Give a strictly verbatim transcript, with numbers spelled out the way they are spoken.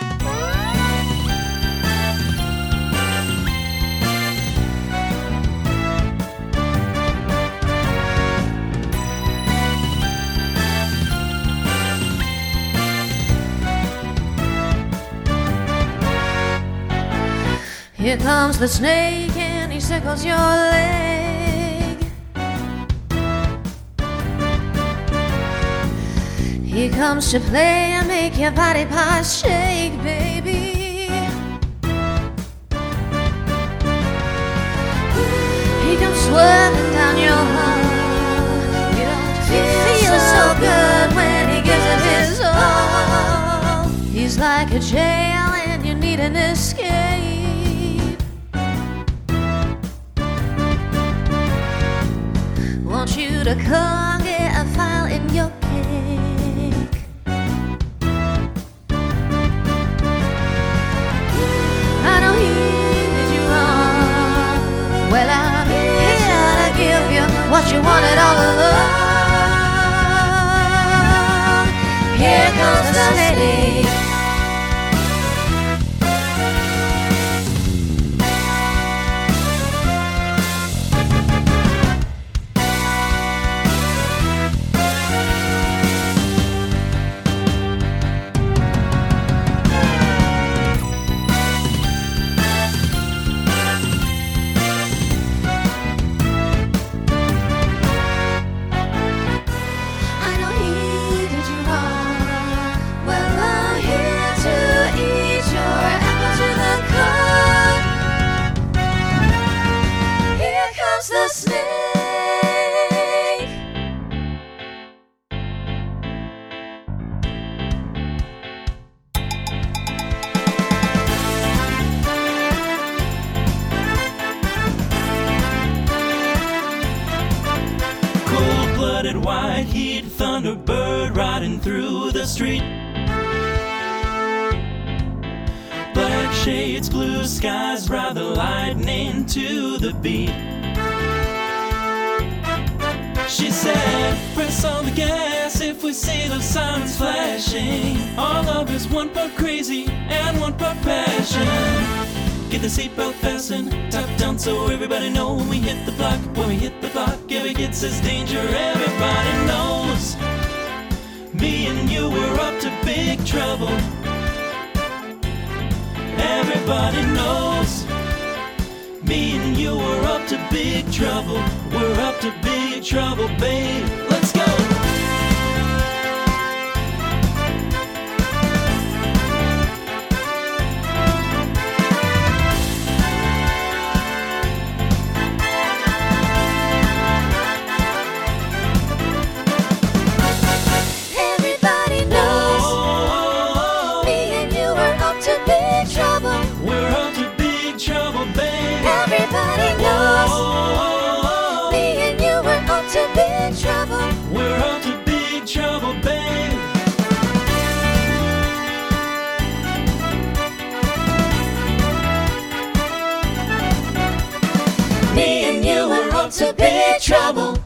Here comes the snake and he tickles your leg. He comes to play and make your body parts shake, baby. He comes swirling down your heart. You don't feel so good when he gives it his all. He's like a jail and you need an escape. Want you to come get a file in your cake. I know he did you wrong. Well, I'm here to give you what you wanted all along. Here comes the snake. The snake. Cold-blooded, white-heat thunderbird riding through the street. Black shades, blue skies, ride the lightning to the beat. She said, press on the gas if we see those signs flashing. All love is one part crazy and one part passion. Get the seatbelt fastened, top down so everybody know when we hit the block. When we hit the block, every kid says danger, everybody knows. Me and you were up to big trouble. Everybody knows. Me and you were up to big trouble. We're up to big trouble, babe. Let's go. Everybody knows. Oh, me and you were up to big trouble. We're up to big trouble, babe. Everybody knows. Oh, me and you were up to big trouble. we're up to big trouble, babe. Me and you were up to big trouble.